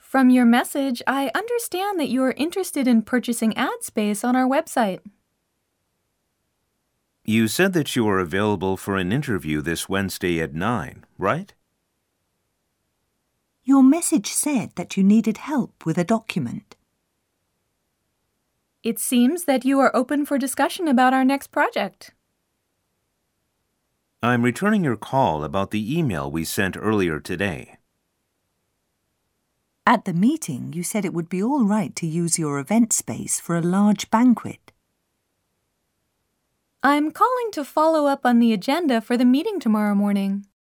From your message, I understand that you are interested in purchasing ad space on our website. You said that you are available for an interview this Wednesday at 9, right? Your message said that you needed help with a document. It seems that you are open for discussion about our next project. I'm returning your call about the email we sent earlier today. At the meeting, you said it would be all right to use your event space for a large banquet. I'm calling to follow up on the agenda for the meeting tomorrow morning.